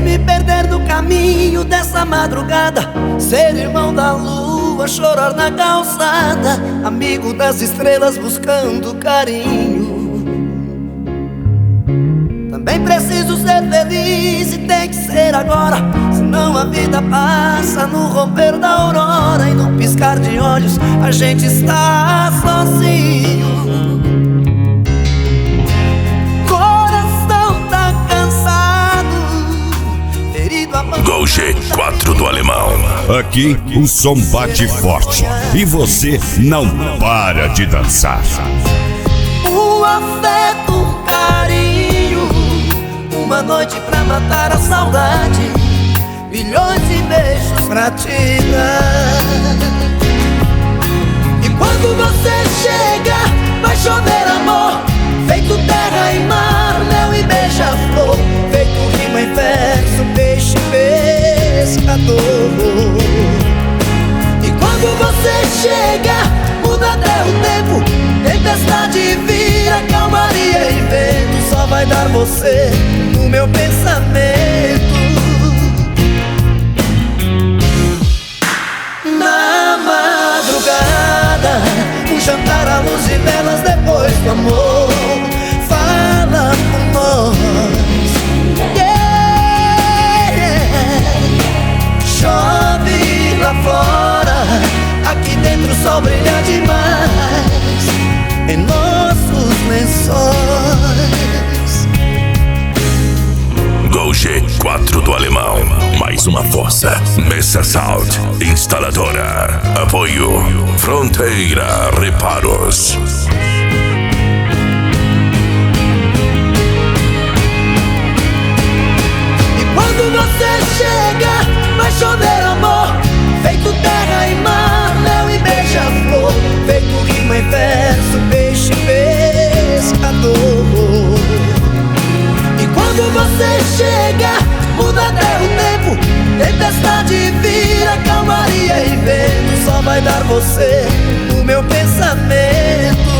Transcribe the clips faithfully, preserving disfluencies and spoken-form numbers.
de me perder no caminho dessa madrugada, ser irmão da lua, chorar na calçada, amigo das estrelas buscando carinho. Também preciso ser feliz e tem que ser agora, senão a vida passa no romper da aurora, e no piscar de olhos a gente está sozinho. Coração tá cansado, ferido, abandonado. Gol G quatro do Alemão. Aqui o som bate forte e você não para de dançar. Um afeto, um carinho, uma noite pra matar a saudade, milhões de beijos pra te dar. E quando você chega, vai chover amor, feito terra e mar, mel e beija-flor, feito rima e verso, peixe pescador. E quando você chega, muda até o tempo, tempestade vira calmaria e vento, só vai dar você no meu pensamento. Na madrugada, um jantar à luz e velas depois do amor, fala por nós, yeah. Chove lá fora, aqui dentro o sol brilha demais em nossos lençóis. Gol G quatro do Alemão. Mais uma força. Mesa Sound Instaladora. Apoio Fronteira Reparos. E quando você chega, vai chover amor, feito terra e mar, mel e beija-flor, feito rima e verso, peixe pescador. E quando você chega, muda até o tempo, tempestade vira calmaria e vento, só vai dar você no meu pensamento.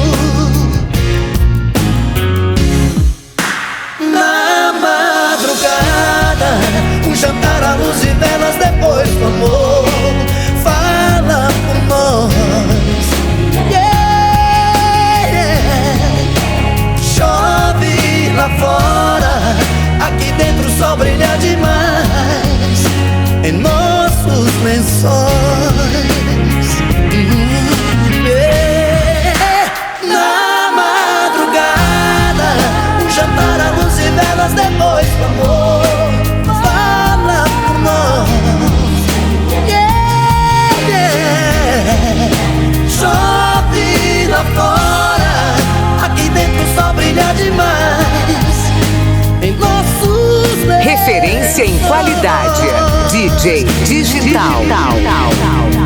Na madrugada, um jantar à luz e velas depois do amor, fala por nós, yeah. Chove lá fora, aqui dentro o sol brilha demais em nossos lençóis, yeah. Na madrugada, um jantar à luz e velas depois do amor, fala por nós, yeah. Chove lá fora, aqui dentro o sol brilha demais em nossos lençóis. Referência em qualidade. D J Digital.